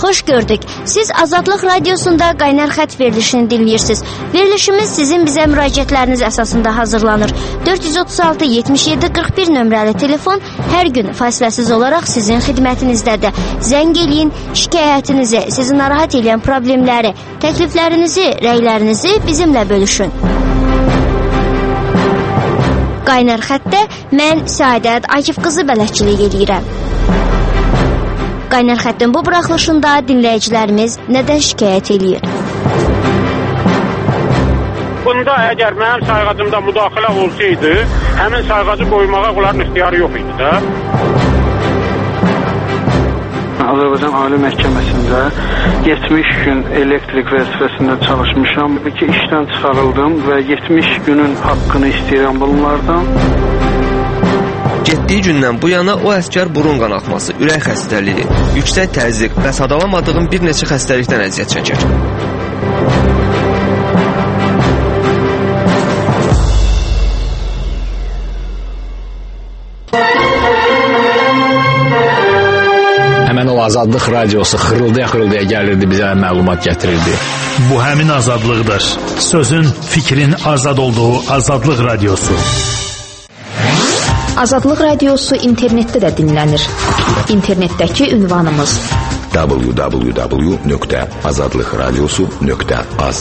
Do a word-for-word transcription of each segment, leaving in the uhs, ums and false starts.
Xoş gördük. Siz Azadlıq Radiosunda Qaynar Xət verilişini dinləyirsiniz. Verilişimiz sizin bizə müraciətləriniz əsasında hazırlanır. dörd yüz otuz altı yetmiş yeddi qırx bir nömrəli telefon hər gün fasiləsiz olaraq sizin xidmətinizdədir. Zəng eləyin, şikayətinizi, sizi narahat edən problemləri, təkliflərinizi, rəylərinizi bizimlə bölüşün. Qaynar Xətdə mən Səadət Akif qızı bələdçilik edirəm. Qaynar Xəttin bu buraxılışında dinləyicilərimiz nədən şikayət eləyir? Bunda əgər mənim sayğacımda müdaxilə olsaydı, həmin sayğacı qoymağa onların ixtiyarı yox idi də. Azərbaycan Ali Məhkəməsində yetmiş gün elektrik vəzifəsində çalışmışam. İki işdən çıxarıldım və yetmiş günün haqqını istəyirəm bunlardan. Getdiyi gündən bu yana o əsgər burun qanaxması, ürək xəstəliyi, yüksək təzyiq və sadalamadığım bir neçə xəstəlikdən əziyyət çəkir. Həmən o Azadlıq Radiosu xırıldaya-xırıldaya gəlirdi, bizə məlumat gətirirdi. Bu həmin azadlıqdır. Sözün, fikrin azad olduğu Azadlıq Radiosu. Azadlıq Radiosu internetdə də dinlənir. İnternetdəki ünvanımız w w w nöqtə azadlıqradiosu nöqtə az.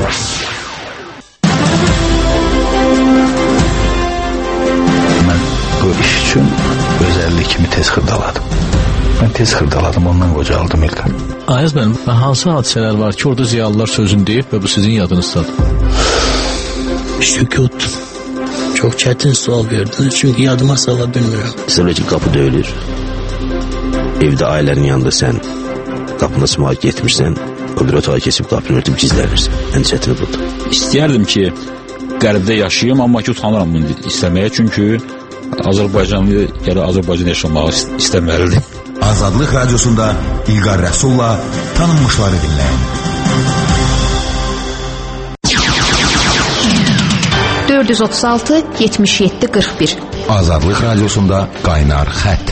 Mən bu iş üçün özəllik kimi tez xırdaladım. Mən tez xırdaladım, ondan qocaldım İlqar. Ayaz bənim, hansı hadisələr var ki, orada ziyalılar sözünü deyib və bu sizin yadınızdadır? Sükut. Çok çətin sual verdiniz çünkü yadıma sala bilmirəm. Mesela ki kapı döyülür. Evdə ailənin yanında sən qapına sımağa getmirsən, o bir otağa keçib qapını örtüb gizlənirsən. Ən çətini budur. İstəyərdim ki, qərbdə yaşayayım, amma ki utanıram bunu istəməyə, çünki Azərbaycanlı ya da Azərbaycan yaşamağı istəməlidir. Azadlıq Radiosunda İlqar Rəsulla tanınmışları dinləyin. dörd yüz otuz altı yetmiş yeddi qırx bir. Azadlıq Radiosunda Qaynar Xət.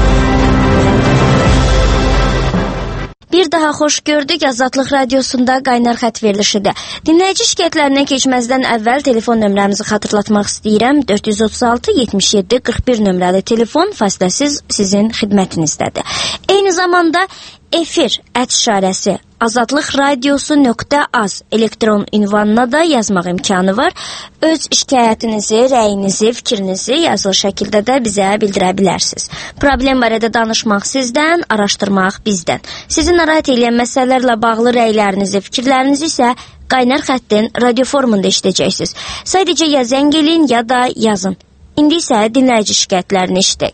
Bir daha xoş gördük. Azadlıq Radiosunda Qaynar Xət verilişidir. Dinləyici şikayətlərinə keçməzdən əvvəl telefon nömrəmizi xatırlatmaq istəyirəm. dörd yüz otuz altı yetmiş yeddi qırx bir nömrəli telefon fasiləsiz sizin xidmətinizdədir. Eyni zamanda efir ət işarəsi azadlıq radiosu nöqtə az elektron ünvanına da yazmaq imkanı var. Öz şikayətinizi, rəyinizi, fikrinizi yazılı şəkildə də bizə bildirə bilərsiniz. Problem barədə danışmaq sizdən, araşdırmaq bizdən. Sizi narahat edən məsələlərlə bağlı rəylərinizi, fikirlərinizi isə Qaynar Xəttin radio formunda eşidəcəksiniz. Sadəcə ya zəng eləyin, ya da yazın. İndi isə dinləyici şikayətlərini eşidək.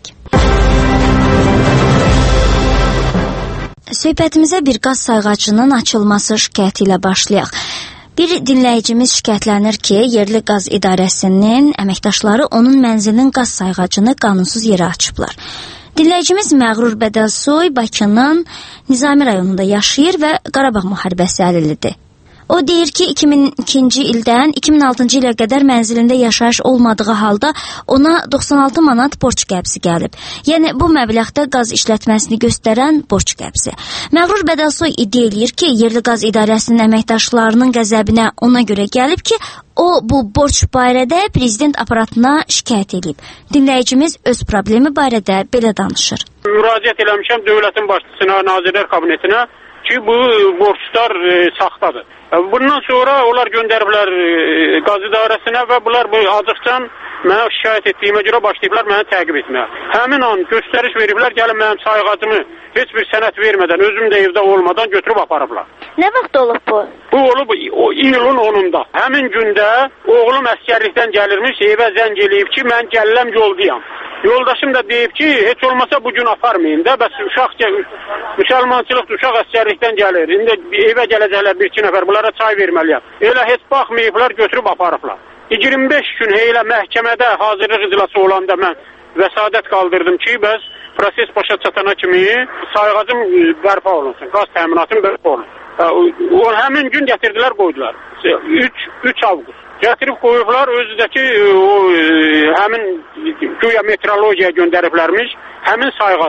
Söhbətimizə bir qaz sayğacının açılması şikayəti ilə başlayaq. Bir dinləyicimiz şikayətlənir ki, yerli qaz idarəsinin əməkdaşları onun mənzilinin qaz sayğacını qanunsuz yerə açıblar. Dinləyicimiz Məğrur Bədəlsoy Bakının Nizami rayonunda yaşayır və Qarabağ müharibəsi əlilidir. O deyir ki, iki min ikinci ildən iki min altıncı ilə qədər mənzilində yaşayış olmadığı halda ona doxsan altı manat borc qəbzi gəlib. Yəni, bu məbləğdə qaz işlətməsini göstərən borc qəbzi. Məğrur Bədəlsoy iddia eləyir ki, yerli qaz idarəsinin əməkdaşlarının qəzəbinə ona görə gəlib ki, o bu borc barədə prezident aparatına şikayət edib. Dinləyicimiz öz problemi barədə belə danışır. Müraciət eləmişəm dövlətin başçısına, Nazirlər Kabinetinə ki, bu borçlar e, saxtadır. Bundan sonra onlar göndəriblər e, qaz idarəsinə və bunlar bu acıqcan mənə şikayət etdiyimə görə başlayıblar mənə təqib etməyə. Həmin an göstəriş veriblər, gəlin mənim sayğacımı heç bir sənət vermədən, özüm də evdə olmadan götürüb aparıblar. Nə vaxt olub bu? Bu olub o iyulun onunda. Həmin gündə oğlum əskərlikdən gəlirmiş, evə zəng eləyib ki, mən gəlləm yoldayam. Yoldaşım da deyib ki, heç olmasa bugün aparmayın da, bəs uşaq, müsəlmançılıq uşaq əskərlikdən gəlir. İndi evə gələcəklər bir iki nəfər, bunlara çay verməliyəm. Elə heç baxmayıblar, götürüb aparıblar. iyirmi beş gün elə məhkəmədə hazırlıq iclası olanda mən vəsadət qaldırdım ki, bəs proses başa çatana kimi sayğacım bərpa olunsun, qaz təminatım bərpa olunsun. O, həmin gün gətirdilər, qoydular. üç avqust. Gətirib qoyublar, özüdəki o, həmin güya metrologiya göndəriblərmiş, həmin sayğacı.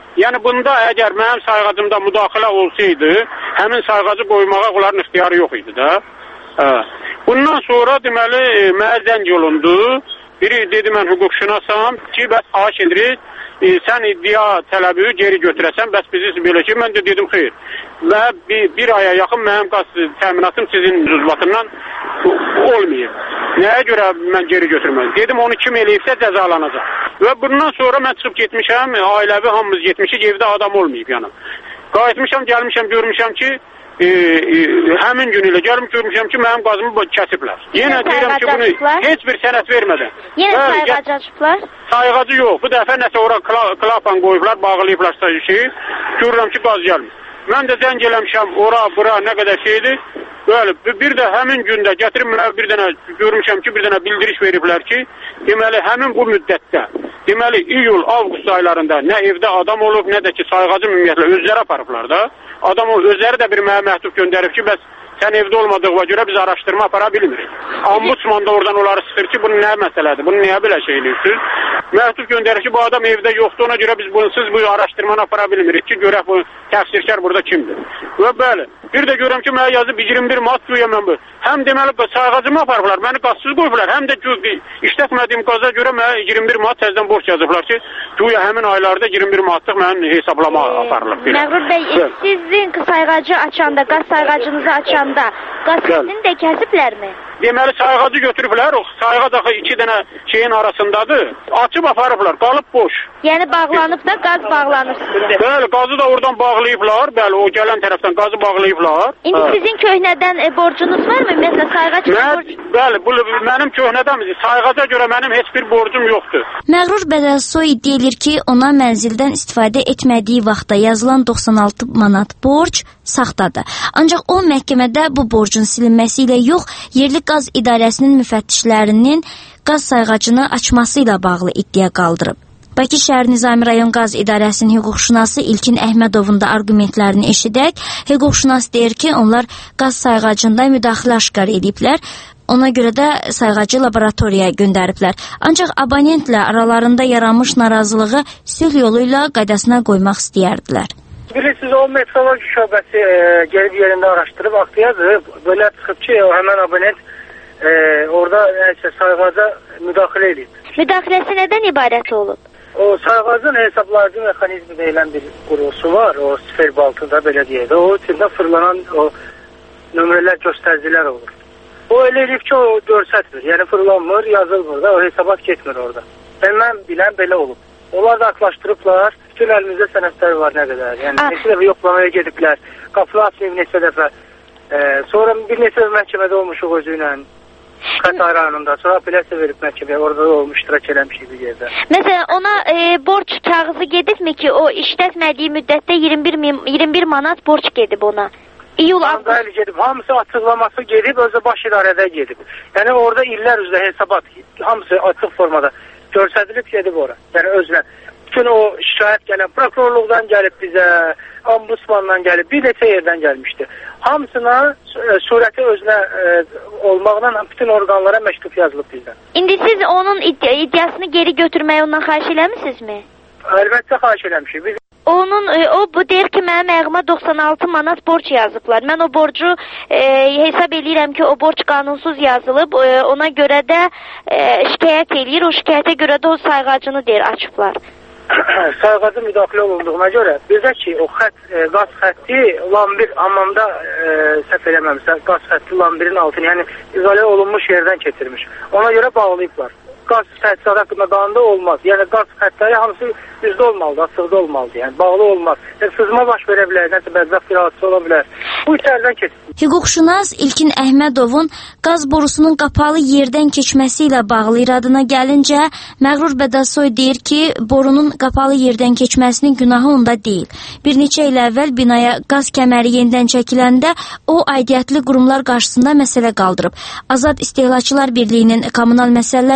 Yəni bunda əgər mənim sayğacımda müdaxilə olsaydı, həmin sayğacı qoymağa onların ixtiyarı yox idi də. Hə. Bundan sonra deməli mənə zəng olundu. Biri dedi mən hüquqşünasam ki, bəs xahiş edirik, e, sən iddia tələbi geri götürəsən, bəs bizi belə ki, mən də dedim xeyr. Və bir, bir aya yaxın mənim qaz təminatım sizin cüzbatından olmayıb. Nəyə görə mən geri götürməm? Dedim onu kim eləyibsə cəzalanacaq. Və bundan sonra mən çıxıb getmişəm, ailəvi hamımız getmişik, evdə adam olmayıb yəni. Qayıtmışam, gəlmişəm, görmüşəm ki, e, e, həmin gün ilə gəlmiş görmüşəm ki, mənim qazımı kəsiblər. Yenə deyirəm ki, bunu heç bir sənət vermədən. Yenə sayğacı açıblar? Sayğacı yox, bu dəfə nəsə ora klapan qoyublar, bağlayıblar sayışı, görürəm ki, qaz gəlmir. Mən də zəng eləmişəm, ora, bura, nə qədər şeydir. Böyle, bir də həmin gündə gətirib bir dənə görmüşəm ki, bir dənə bildiriş veriblər ki, deməli həmin bu müddətdə, deməli iyul, avqust aylarında nə evdə adam olub, nə də ki sayğacı ümumiyyətlə özləri aparıblar da. Adam özləri də bir mənə məktub göndərib ki, bəs sən evdə olmadığına görə biz araşdırma apara bilmirik. Ombudsman da oradan onları sıxır ki, bu nə məsələdir, bunu niyə belə şey edirsiniz? Məktub göndərir ki, bu adam evdə yoxdur, ona görə biz bunsuz bu araşdırmanı apara bilmirik ki, görək bu təqsirkar burada kimdir. Və bəli, bir də görürəm ki, mənə yazıb iyirmi bir manat güya mən bu. Həm deməli sayğacımı aparıblar, məni qazsız qoyublar, həm də işlətmədiyim qaza görə mənə iyirmi bir manat təzədən borc yazıblar ki, güya həmin aylarda iyirmi bir manatlıq mənim hesablama aparılıb. Məğrur bəy, sizin sayğacı açanda, qaz sayğacınızı açanda qaz səsini də kəsiblərmi? Deməli sayğacı götürüblər, o sayğac axı iki dənə şeyin arasındadır. Açıb aparıblar, qalıb boş. Yəni bağlanıb da qaz bağlanır sizə. Bəli, qazı da oradan bağlayıblar. Bəli, o gələn tərəfdən qazı bağlayıblar. İndi hə. Sizin köhnədən e, borcunuz varmı? Məsələn, sayğac Mən, borc... Bəli, bu mənim köhnədən sayğaca görə mənim heç bir borcum yoxdur. Məğrur Bədəlsoy iddia edir ki, ona mənzildən istifadə etmədiyi vaxtda yazılan doxsan altı manat borc saxtadır. Ancaq o məhkəmədə bu borcun silinməsi ilə yox, yerli qaz idarəsinin müfəttişlərinin qaz sayğacını açması ilə bağlı iddia qaldırıb. Bakı şəhər Nizami rayon qaz idarəsinin hüquqşünası İlkin Əhmədovun da argumentlərini eşidək. Hüquqşünas deyir ki, onlar qaz sayğacında müdaxilə aşkar ediblər. Ona görə də sayğacı laboratoriyaya göndəriblər. Ancaq abonentlə aralarında yaranmış narazılığı sülh yolu ilə qaydasına qoymaq istəyərdilər. Bilirsiniz, o metroloji şöbəsi e, gəlib yerində araşdırıb axtayadır. Belə çıxıb ki, o həmən abonent e, orada nəysə sayğaca müdaxilə edib. Müdaxiləsi nədən ibarət olub? O sayğacın hesablayıcı mexanizmi deyilən bir qurusu var, o sfer baltında belə deyək. O içində fırlanan o nömrələr, göstəricilər olur. O elə eləyib ki, o görsətmir, yəni fırlanmır, yazılmır da, o hesabat getmir orada. Yəni, mən bilən belə olub. Onlar da aklaşdırıblar, bütün əlimizdə sənədlər var nə qədər. Yəni, ah. neçə dəfə yoxlamaya gediblər, qapılı açmayıb neçə dəfə. E, sonra bir neçə dəfə məhkəmədə olmuşuq özü ilə. Xətai rayonunda, sonra apellyasiya verib məhkəməyə, orada da olmuş, iştirak eləmişik bir yerdə. Məsələn, ona e, borc kağızı gedibmi ki, o işlətmədiyi müddətdə iyirmi bir manat borc gedib ona? İyul avqust gedib, hamısı açıqlaması gedib, özü baş idarədə gedib. Yəni orada illər üzrə hesabat, hamısı açıq formada görsədilib gedib ora. Yəni özünə. Bütün o şikayət gələn prokurorluqdan gəlib bizə, ombudsmandan gəlib, bir neçə yerdən gəlmişdi. Hamısına e, surəti özünə e, olmaqla bütün orqanlara məktub yazılıb bizdən. İndi siz onun iddia iddiasını geri götürməyi ondan xahiş eləmisinizmi? Əlbəttə xahiş eləmişik. Biz Onun, o, bu deyir ki, mənim əğimə doxsan altı manat borc yazıblar. Mən o borcu e, hesab edirəm ki, o borc qanunsuz yazılıb. E, ona görə də e, şikayət eləyir. O şikayətə görə də o sayğacını deyir, açıblar. Sayğacı müdaxilə olunduğuna görə bir də ki, o xət, e, qaz xətti lambir hamamda e, səhv eləməmişsə, qaz xətti lambirin altını, yəni izole olunmuş yerdən keçirmiş. Ona görə bağlayıblar. Qaz təchizatı haqqında qanunda olmaz. Yəni qaz xəttləri hamısı üzdə olmalıdır, açıqda olmalıdır. Yəni bağlı olmaz. Yəni sızma baş verə bilər, nəsə bədbəxt bir hadisə ola bilər. Bu içərdən keçir. Hüquqşünas İlkin Əhmədovun qaz borusunun qapalı yerdən keçməsi ilə bağlı iradına gəlincə, Məğrur Bədəlsoy deyir ki, borunun qapalı yerdən keçməsinin günahı onda deyil. Bir neçə il əvvəl binaya qaz kəməri yenidən çəkiləndə o aidiyyətli qurumlar qarşısında məsələ qaldırıb. Azad İstehlakçılar Birliyinin Kommunal Məsələlər üzrə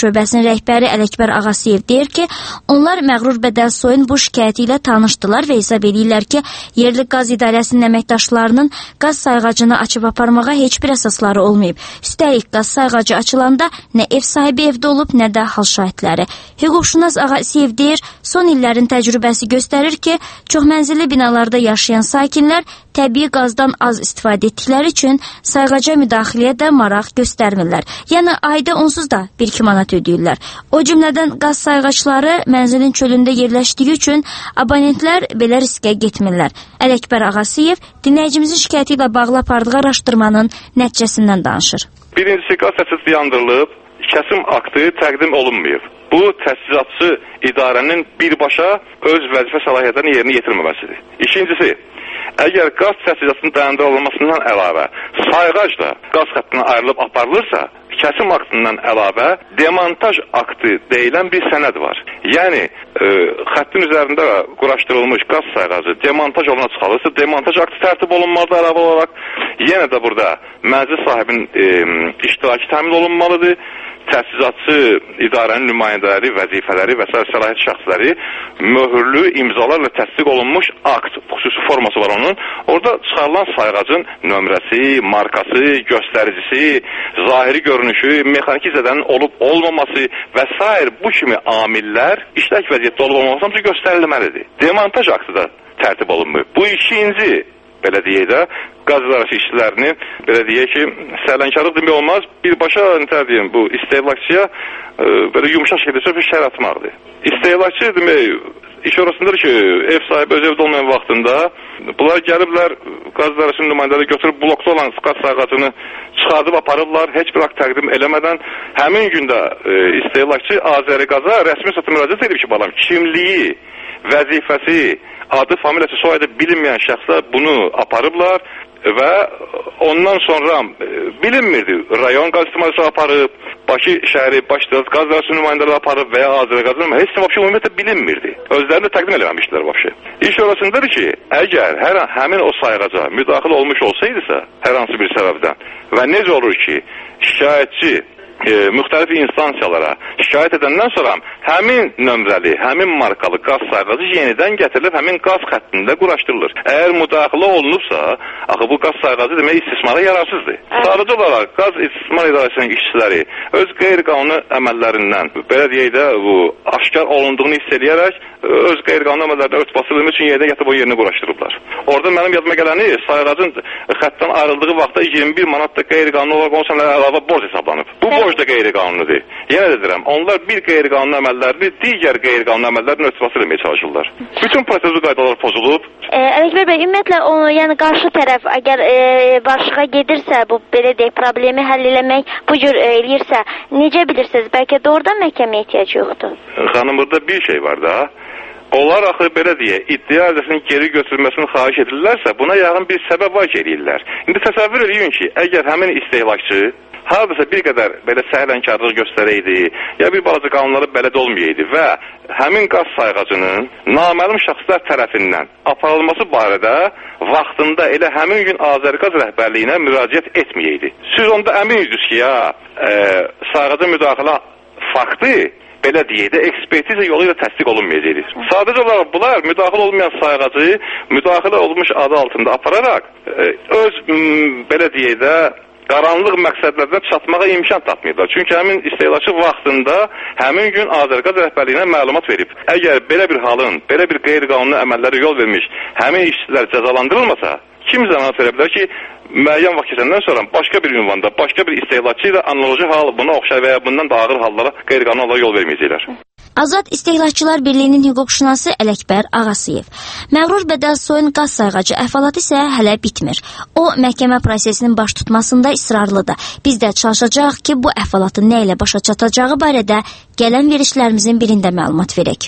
şöbəsinin rəhbəri Ələkbər Ağasiyev deyir ki, onlar Məğrur Bədəlsoyun bu şikayəti ilə tanışdılar və hesab edirlər ki, yerli qaz idarəsinin əməkdaşlarının qaz sayğacını açıb aparmağa heç bir əsasları olmayıb. Üstəlik, qaz sayğacı açılanda nə ev sahibi evdə olub, nə də hal şahidləri. Hüquqşünas Ağasiyev deyir, son illərin təcrübəsi göstərir ki, çoxmənzilli binalarda yaşayan sakinlər təbii qazdan az istifadə etdikləri üçün sayğaca müdaxiləyə də maraq göstərmirlər. Yəni ayda onsuz da bir iki manat ödəyirlər. O cümlədən qaz sayğacları mənzilin çölündə yerləşdiyi üçün abonentlər belə riskə getmirlər. Ələkbər Ağasiyev dinləyicimizin şikayəti ilə bağlı apardığı araşdırmanın nəticəsindən danışır. Birincisi, qaz təchizatı yandırılıb, kəsim aktı təqdim olunmayıb. Bu, təchizatçı idarənin birbaşa öz vəzifə səlahiyyətlərini yerinə yetirməməsidir. İkincisi, əgər qaz təchizatının dayandırılmasından əlavə sayğac da qaz xəttindən ayrılıb aparılırsa, kəsim aktından əlavə demontaj aktı deyilən bir sənəd var. Yəni, e, xəttin üzərində quraşdırılmış qaz sayğacı demontaj oluna çıxarılırsa, demontaj aktı tərtib olunmalıdır əlavə olaraq. Yenə də burada mənzil sahibinin e, iştirakı təmin olunmalıdır. Təchizatçı idarənin nümayəndələri, vəzifələri və s. səlahiyyət şəxsləri möhürlü imzalarla təsdiq olunmuş akt, xüsusi forması var onun. Orada çıxarılan sayğacın nömrəsi, markası, göstəricisi, zahiri görünüşü, mexaniki zədənin olub olmaması və s. bu kimi amillər işlək vəziyyətdə olub olmaması hamısı göstərilməlidir. Demontaj aktı da tərtib olunmuyor. Bu ikinci, belə deyək də, qaz idarəsi işçilərini, belə deyək ki, sərlənkarlıq demək olmaz, birbaşa, nə deyim, bu istehlakçıya e, belə yumuşaq şəkildə şər atmaqdır. İstehlakçı demək, iş orasındadır ki, ev sahibi öz evdə olmayan vaxtında bunlar gəliblər, qaz idarəsinin nümayəndələri götürüb blokda olan qaz sayğacını çıxardıb aparıblar, heç bir akt təqdim eləmədən. Həmin gündə e, istehlakçı Azəriqaza rəsmi satı müraciət edib ki, balam, kimliyi, vəzifəsi, adı, familiyası, soyadı bilinməyən şəxslər bunu aparıblar və ondan sonra e, bilinmirdi. Rayon qaz istimalısı aparıb, Bakı şəhəri, Bakı qaz idarəsi nümayəndələri aparıb və ya Azərbaycan heç nə vəbşə ümumiyyətlə bilinmirdi. Özlərini də təqdim eləməmişdilər vəbşə. İş orasındadır ki, əgər hər, həmin o sayğaca müdaxilə olmuş olsaydısa, hər hansı bir səbəbdən və necə olur ki, şikayətçi E, müxtəlif instansiyalara şikayət edəndən sonra həmin nömrəli, həmin markalı qaz sayğacı yenidən gətirilib həmin qaz xəttində quraşdırılır. Əgər müdaxilə olunubsa, axı bu qaz sayğacı demək istismara yararsızdır. Sadəcə olaraq qaz istismar idarəsinin işçiləri öz qeyri-qanuni əməllərindən, belə deyək də, bu aşkar olunduğunu hiss edərək öz qeyri-qanuni əməllərindən ört basılmaq üçün yerdə yatıb o yerini quraşdırıblar. Orada mənim yadıma gələni sayğacın xəttdən ayrıldığı vaxtda iyirmi bir manat da qeyri-qanuni olaraq on sənələrə əlavə borc hesablanıb. Bu borc da qeyri-qanunudur. Yenə də deyirəm, onlar bir qeyri-qanuni əməllərini digər qeyri-qanuni əməllərin örtbası eləməyə çalışırlar. Bütün prosedur qaydalar pozulub. E, Ələkbər bəy, ümumiyyətlə onu, yəni qarşı tərəf əgər e, başlığa gedirsə, bu belə deyək, problemi həll eləmək bu cür e, eləyirsə, necə bilirsiniz? Bəlkə doğrudan məhkəməyə ehtiyac yoxdur. Xanım, burada bir şey var da. Onlar axı belə deyə, iddia ərizəsinin geri götürülməsini xahiş edirlərsə, buna yaxın bir səbəb var ki, eləyirlər. İndi təsəvvür edin ki, əgər həmin istehlakçı hardasa bir qədər belə səhlənkarlıq göstərəydi, ya bir balaca qanunları bələd olmayaydı və həmin qaz sayğacının naməlum şəxslər tərəfindən aparılması barədə vaxtında elə həmin gün Azərqaz rəhbərliyinə müraciət etməyəydi. Siz onda əminsiniz ki, ya e, sayğaca müdaxilə faktı belə deyək də, ekspertiza yolu ilə təsdiq olunmayacaqdır. Sadəcə olaraq bunlar müdaxilə olmayan sayğacı müdaxilə olmuş adı altında apararaq e, öz m, belə deyək də qaranlıq məqsədlərdən çatmağa imkan tapmayıblar. Çünki həmin istehlakçı vaxtında həmin gün Azərqaz rəhbərliyinə məlumat verib. Əgər belə bir halın, belə bir qeyri-qanuni əməllərə yol vermiş həmin işçilər cəzalandırılmasa, kim zəmanət verə bilər ki, müəyyən vaxt keçəndən sonra başqa bir ünvanda, başqa bir istehlakçı ilə analoji hal, buna oxşar və ya bundan da ağır hallara qeyri-qanuni hallara yol verməyəcəklər. Azad İstehlakçılar Birliyinin hüquqşünası Ələkbər Ağasiyev. Məğrur Bədəlsoyun qaz sayğacı əhvalatı isə hələ bitmir. O, məhkəmə prosesinin baş tutmasında israrlıdır. Biz də çalışacağıq ki, bu əhvalatın nə ilə başa çatacağı barədə gələn verişlərimizin birində məlumat verək.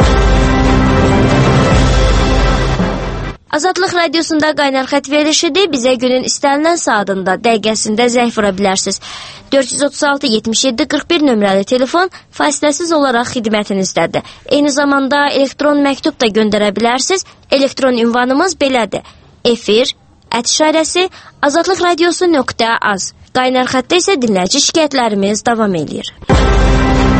Azadlıq Radiosunda Qaynar Xət verilişidir. Bizə günün istənilən saatında, dəqiqəsində zəng vura bilərsiniz. dörd yüz otuz altı yetmiş yeddi qırx bir nömrəli telefon fasiləsiz olaraq xidmətinizdədir. Eyni zamanda elektron məktub da göndərə bilərsiniz. Elektron ünvanımız belədir. Efir, ət işarəsi, azadlıqradiosu nöqtə az. Qaynar Xətdə isə dinləyici şikayətlərimiz davam edir.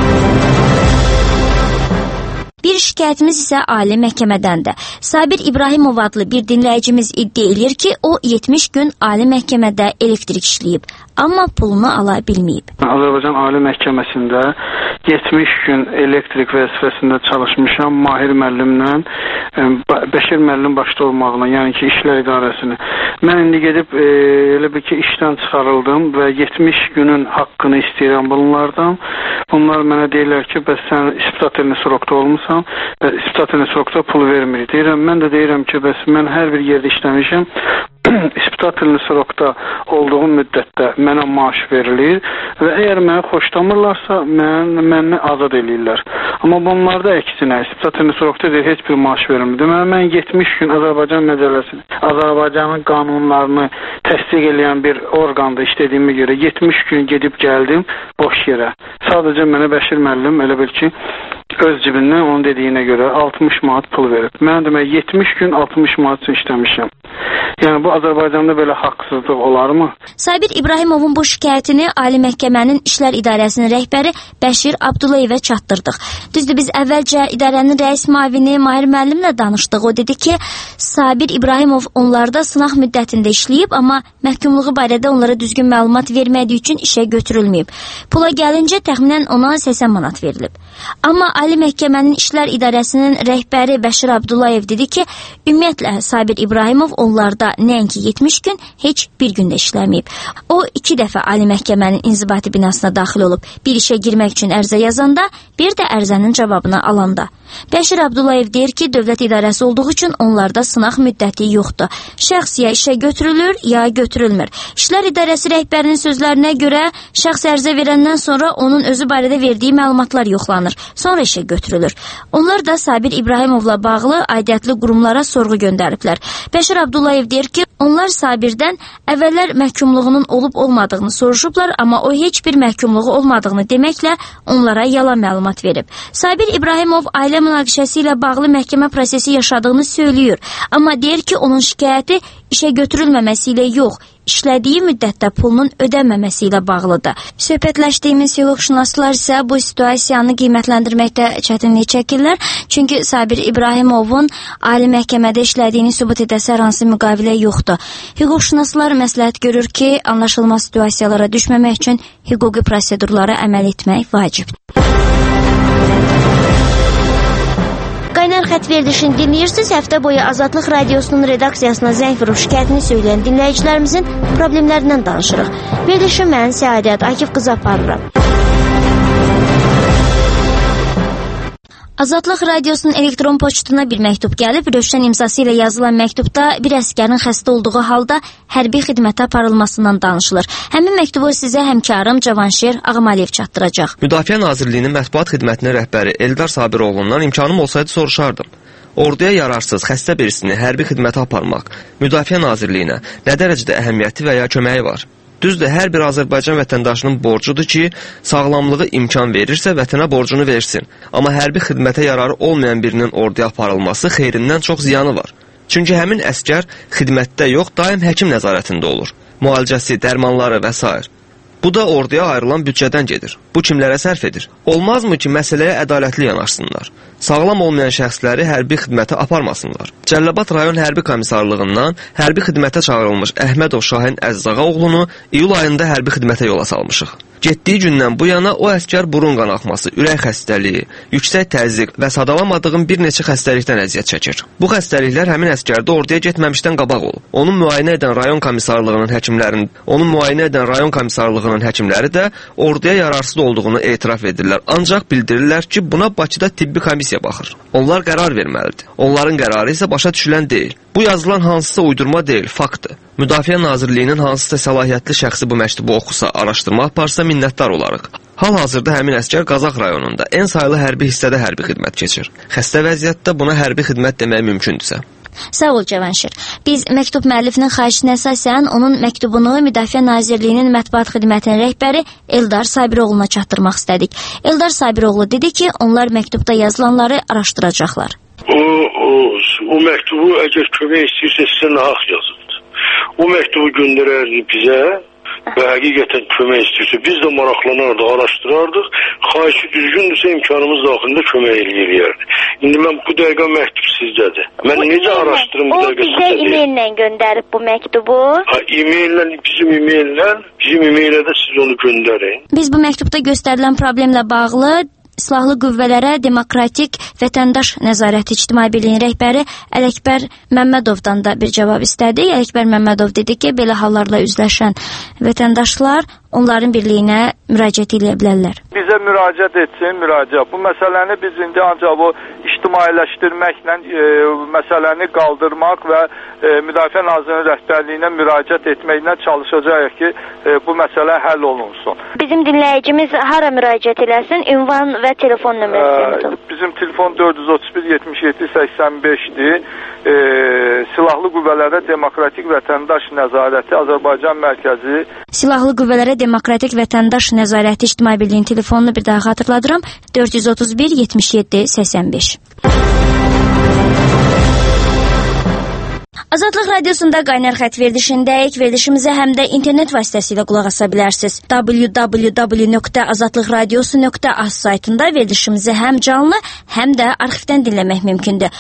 Bir şikayətimiz isə Ali Məhkəmədəndir. Sabir İbrahimov adlı bir dinləyicimiz iddia edir ki, o yetmiş gün Ali Məhkəmədə elektrik işləyib, amma pulunu ala bilməyib. Azərbaycan Ali Məhkəməsində yetmiş gün elektrik vəzifəsində çalışmışam Mahir müəllimlə, Bəşir müəllim başda olmaqla, yəni ki, İşlər İdarəsini. Mən indi gedib e, elə bir ki, işdən çıxarıldım və yetmiş günün haqqını istəyirəm bunlardan. Bunlar mənə deyirlər ki, bəs sən ispitatelli srokda olmuşsan və ispitatelli srokda pul vermir. Deyirəm, mən də deyirəm ki, bəs mən hər bir yerdə işləmişəm. İspitatelli srokda olduğum müddətdə mənə maaş verilir və əgər məni xoşlamırlarsa, mən, məni azad eləyirlər. Amma bunlarda əksinə, ispitatelli srokda deyir, heç bir maaş verilmir. Deməli, mən yetmiş gün Azərbaycan məcəlləsini, Azərbaycanın qanunlarını təsdiq edən bir orqanda işlədiyimə görə yetmiş gün gedib gəldim boş yerə. Sadəcə mənə Bəşir müəllim elə bil ki, öz cibindən onun dediyinə görə altmış manat pul verib. Mən demək yetmiş gün altmış manat üçün işləmişəm. Yəni bu Azərbaycanda belə haqsızlıq olarmı? Sabir İbrahimovun bu şikayətini Ali Məhkəmənin İşlər İdarəsinin rəhbəri Bəşir Abdullayevə çatdırdıq. Düzdür, biz əvvəlcə idarənin rəis müavini Mahir müəllimlə danışdıq. O dedi ki, Sabir İbrahimov onlarda sınaq müddətində işləyib, amma məhkumluğu barədə onlara düzgün məlumat vermədiyi üçün işə götürülməyib. Pula gəlincə təxminən ona səksən manat verilib. Amma Ali Məhkəmənin İşlər İdarəsinin rəhbəri Bəşir Abdullayev dedi ki, ümumiyyətlə Sabir İbrahimov onlarda nəinki yetmiş gün, heç bir gündə işləməyib. O, iki dəfə Ali Məhkəmənin inzibati binasına daxil olub. Bir işə girmək üçün ərizə yazanda, bir də ərizənin cavabını alanda. Bəşir Abdullayev deyir ki, dövlət idarəsi olduğu üçün onlarda sınaq müddəti yoxdur. Şəxs ya işə götürülür, ya götürülmür. İşlər İdarəsi rəhbərinin sözlərinə görə, şəxs ərizə verəndən sonra onun özü barədə verdiyi məlumatlar yoxlanır. Sonra işə götürülür. Onlar da Sabir İbrahimovla bağlı aidiyyatlı qurumlara sorğu göndəriblər. Bəşir Abdullayev deyir ki, onlar Sabirdən əvvəllər məhkumluğunun olub-olmadığını soruşublar, amma o heç bir məhkumluğu olmadığını deməklə onlara yalan məlumat verib. Sabir İbrahimov ailə münaqişəsi ilə bağlı məhkəmə prosesi yaşadığını söylüyor, amma deyir ki, onun şikayəti işə götürülməməsi ilə yox, işlədiyi müddətdə pulunun ödənməməsi ilə bağlıdır. Söhbətləşdiyimiz hüquqşünaslar isə bu situasiyanı qiymətləndirməkdə çətinlik çəkirlər. Çünki Sabir İbrahimovun Ali Məhkəmədə işlədiyini sübut edəsə hər hansı müqavilə yoxdur. Hüquqşünaslar məsləhət görür ki, anlaşılmaz situasiyalara düşməmək üçün hüquqi prosedurlara əməl etmək vacibdir. Qaynar xət verilişini dinləyirsiniz. Həftə boyu Azadlıq Radiosunun redaksiyasına zəng vurub şikayətini söyləyən dinləyicilərimizin problemlərindən danışırıq. Verilişi mən Səadət Akif qızı aparıram. Azadlıq Radiosunun elektron poçtuna bir məktub gəlib. Rövşən imzası ilə yazılan məktubda bir əsgərin xəstə olduğu halda hərbi xidmətə aparılmasından danışılır. Həmin məktubu sizə həmkarım Cavanşir Ağamaliyev çatdıracaq. Müdafiə Nazirliyinin mətbuat xidmətinin rəhbəri Eldar Sabiroğlu'ndan imkanım olsaydı soruşardım. Orduya yararsız xəstə birisini hərbi xidmətə aparmaq Müdafiə Nazirliyinə nə dərəcədə əhəmiyyəti və ya köməyi var? Düzdür, hər bir Azərbaycan vətəndaşının borcudur ki, sağlamlığı imkan verirsə vətənə borcunu versin. Amma hərbi xidmətə yararı olmayan birinin orduya aparılması xeyrindən çox ziyanı var. Çünki həmin əskər xidmətdə yox, daim həkim nəzarətində olur. Müalicəsi, dərmanları və s. Bu da orduya ayrılan büdcədən gedir. Bu kimlərə sərf edir? Olmazmı ki, məsələyə ədalətli yanaşsınlar? Sağlam olmayan şəxsləri hərbi xidmətə aparmasınlar. Cəlilabad rayon hərbi komissarlığından hərbi xidmətə çağırılmış Əhmədov Şahin Əzzağaoğlunu iyul ayında hərbi xidmətə yola salmışıq. Getdiyi gündən bu yana o əskər burun qanaxması, ürək xəstəliyi, yüksək təzyiq və sadalamadığım bir neçə xəstəlikdən əziyyət çəkir. Bu xəstəliklər həmin əskərdə orduya getməmişdən qabaq olub. Onun müayinə edən rayon komissarlığının həkimlərinin, onun müayinə edən rayon komissarlığının həkimləri də orduya yararsız olduğunu etiraf edirlər. Ancaq bildirirlər ki, buna Bakıda tibbi komissiya baxır. Onlar qərar verməlidir. Onların qərarı isə başa düşülən deyil. Bu yazılan hansısa uydurma deyil, faktdır. Müdafiə Nazirliyinin hansısa səlahiyyətli şəxsi bu məktubu oxusa, araşdırma aparsa minnətdar olarıq. Hal-hazırda həmin əskər Qazax rayonunda ən sayılı hərbi hissədə hərbi xidmət keçir. Xəstə vəziyyətdə buna hərbi xidmət demək mümkündürsə. Sağ ol Cavanşir. Biz məktub müəllifinin xahişinə əsasən onun məktubunu Müdafiə Nazirliyinin mətbuat xidmətinin rəhbəri Eldar Sabiroğlu'na çatdırmaq istədik. Eldar Sabiroğlu dedi ki, onlar məktubda yazılanları araşdıracaqlar. O, o, o məktubu əgər kömək istəyirsə sizə nahaq yazıbdır. O məktubu göndərərdi bizə, və həqiqətən kömək istəyirsə, biz də maraqlanardıq, araşdırardıq. Xahişi düzgündürsə imkanımız daxilində kömək eləyərdi. İndi mən bu dəqiqə məktub sizdədir. Mən o necə araşdırım bu dəqiqə sizdədir? O bizə e-maillə göndərib bu məktubu. Ha, e-maillə, bizim e-maillə, bizim e-maillə də siz onu göndərin. Biz bu məktubda göstərilən problemlə bağlı Silahlı Qüvvələrə Demokratik Vətəndaş Nəzarəti İctimai Birliyinin rəhbəri Ələkbər Məmmədovdan da bir cavab istədik. Ələkbər Məmmədov dedi ki, belə hallarla üzləşən vətəndaşlar onların birliyinə müraciət edə bilərlər. Bizə müraciət etsin, müraciət. Bu məsələni biz indi ancaq bu ictimailəşdirməklə e, məsələni qaldırmaq və e, Müdafiə Nazirinin rəhbərliyinə müraciət etməklə çalışacağıq ki, e, bu məsələ həll olunsun. Bizim dinləyicimiz hara müraciət eləsin? Ünvan və telefon nömrəsi. E, bizim telefon dörd yüz otuz bir yetmiş yeddi səksən beşdir. E, Silahlı Qüvvələrə Demokratik Vətəndaş Nəzarəti Azərbaycan Mərkəzi. Silahlı Qüvvələrə Demokratik Vətəndaş Nəzarəti İctimai Birliyinin telefonunu bir daha xatırladıram. dörd yüz otuz bir yetmiş yeddi səksən beş. Azadlıq Radiosunda Qaynar xətt verilişindəyik. Verilişimizə həm də internet vasitəsilə qulaq asa bilərsiniz. w w w nöqtə azadlıq radiosu nöqtə az saytında verilişimizi həm canlı, həm də arxivdən dinləmək mümkündür.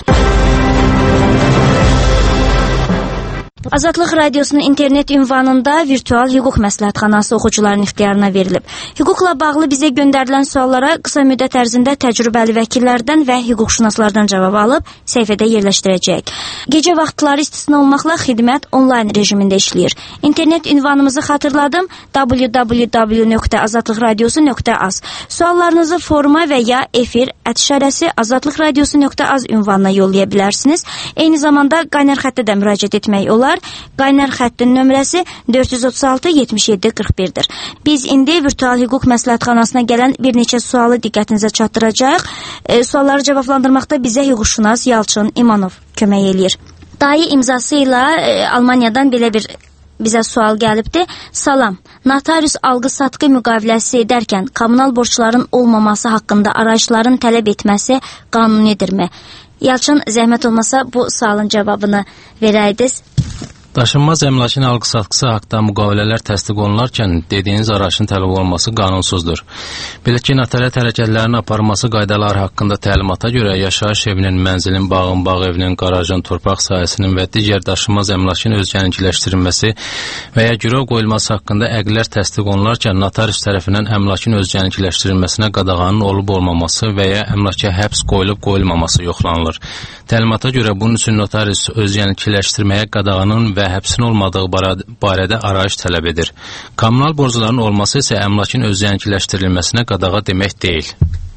Azadlıq Radiosunun internet ünvanında virtual hüquq məsləhətxanası oxucuların ixtiyarına verilib. Hüquqla bağlı bizə göndərilən suallara qısa müddət ərzində təcrübəli vəkillərdən və hüquqşünaslardan cavab alıb səhifədə yerləşdirəcəyik. Gecə vaxtları istisna olmaqla xidmət onlayn rejimində işləyir. İnternet ünvanımızı xatırladım. w w w nöqtə azadlıq radiosu nöqtə az. Suallarınızı foruma və ya efir ətişarəsi azadlıq radiosu nöqtə az ünvanına yollaya bilərsiniz. Eyni zamanda qaynar xəttə də müraciət etmək olar. Qaynar xəttin nömrəsi dörd yüz otuz altı yetmiş yeddi qırx birdir. Biz indi virtual hüquq məsləhətxanasına gələn bir neçə sualı diqqətinizə çatdıracağıq. E, sualları cavablandırmaqda bizə hüquqşünas Yalçın İmanov kömək eləyir. Dayı imzası ilə e, Almaniyadan belə bir bizə sual gəlibdi. Salam, notarius alqı-satqı müqaviləsi edərkən kommunal borcların olmaması haqqında arayışların tələb etməsi qanunidirmi? Yalçın, zəhmət olmasa bu sualın cavabını verəydiniz. Daşınmaz əmlakın alqı-satqısı haqda müqavilələr təsdiq olunarkən dediyiniz arayışın tələb olunması qanunsuzdur. Belə ki, notariat hərəkətlərinin aparılması qaydaları haqqında təlimata görə yaşayış evinin, mənzilin, bağın, bağ evinin, qarajın, torpaq sahəsinin və digər daşınmaz əmlakın özgənikiləşdirilməsi və ya girov qoyulması haqqında əqdlər təsdiq olunarkən notarius tərəfindən əmlakın özgənikiləşdirilməsinə qadağanın olub-olmaması və ya əmlaka həbs qoyulub-qoyulmaması yoxlanılır. Təlimata görə bunun üçün notarius özgənikiləşdirməyə qadağanın və həbsin olmadığı barədə arayış tələb edir. Kommunal borcların olması isə əmlakın özgənikiləşdirilməsinə qadağa demək deyil.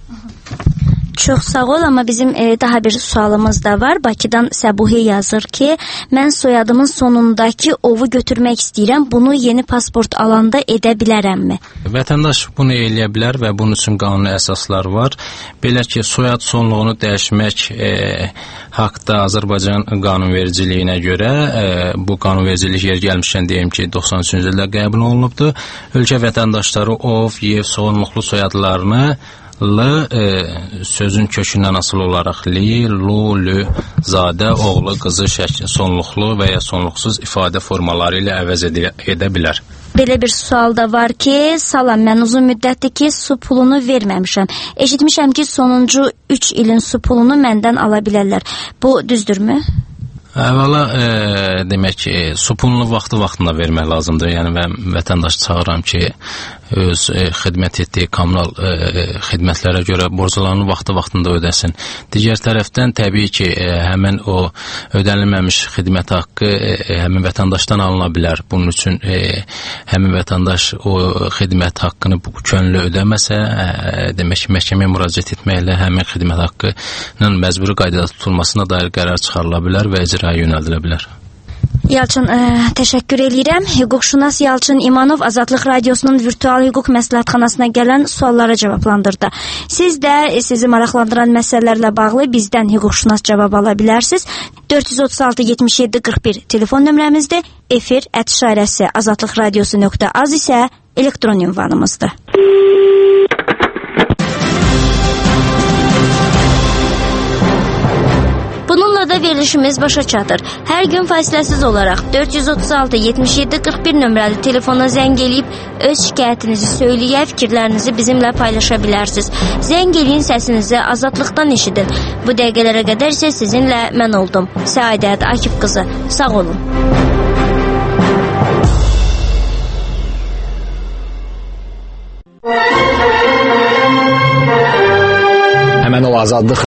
Çox sağ ol, amma bizim e, daha bir sualımız da var. Bakıdan Səbuhi yazır ki, mən soyadımın sonundakı ovu götürmək istəyirəm. Bunu yeni pasport alanda edə bilərəmmi? Vətəndaş bunu eləyə bilər və bunun üçün qanuni əsaslar var. Belə ki, soyad sonluğunu dəyişmək e, haqda Azərbaycan qanunvericiliyinə görə e, bu qanunvericilik yer gəlmişkən deyim ki, doxsan üçüncü ildə qəbul olunubdur. Ölkə vətəndaşları ov, yev, sonluqlu soyadlarını L e, sözün kökündən asılı olaraq li, lu, lü, zadə, oğlu, qızı şəkli, sonluqlu və ya sonluqsuz ifadə formaları ilə əvəz edə, edə bilər. Belə bir sual da var ki, salam, mən uzun müddətdir ki, su pulunu verməmişəm. Eşitmişəm ki, sonuncu üç ilin su pulunu məndən ala bilərlər. Bu düzdürmü? Əvvəla e, demək ki, su pulunu vaxtı-vaxtında vermək lazımdır. Yəni mən vətəndaş çağıram ki, öz e, xidmət etdiyi kommunal e, xidmətlərə görə borclarını vaxtı-vaxtında ödəsin. Digər tərəfdən təbii ki, e, həmin o ödənilməmiş xidmət haqqı e, həmin vətəndaşdan alına bilər. Bunun üçün e, həmin vətəndaş o xidmət haqqını bu könüllü ödəməsə, e, demək ki, məhkəməyə müraciət etməklə həmin xidmət haqqının məcburi qaydada tutulmasına dair qərar çıxarıla bilər və icraya yönəldilə bilər. Yalçın, ə, təşəkkür eləyirəm. Hüquqşünas Yalçın İmanov Azadlıq Radiosunun virtual hüquq məsləhətxanasına gələn suallara cavablandırdı. Siz də sizi maraqlandıran məsələlərlə bağlı bizdən hüquqşünas cavab ala bilərsiniz. dörd yüz otuz altı yetmiş yeddi qırx bir telefon nömrəmizdir. Efir ətişarəsi azadlıq radiosu nöqtə az isə elektron ünvanımızdır. Bununla da verilişimiz başa çatır. Hər gün fasiləsiz olaraq dörd yüz otuz altı yetmiş yeddi qırx bir nömrəli telefona zəng eləyib öz şikayətinizi söyləyə, fikirlərinizi bizimlə paylaşa bilərsiniz. Zəng eləyin, səsinizi azadlıqdan eşidin. Bu dəqiqələrə qədər isə sizinlə mən oldum. Səadət Akif qızı. Sağ olun. Həmən o Azadlıq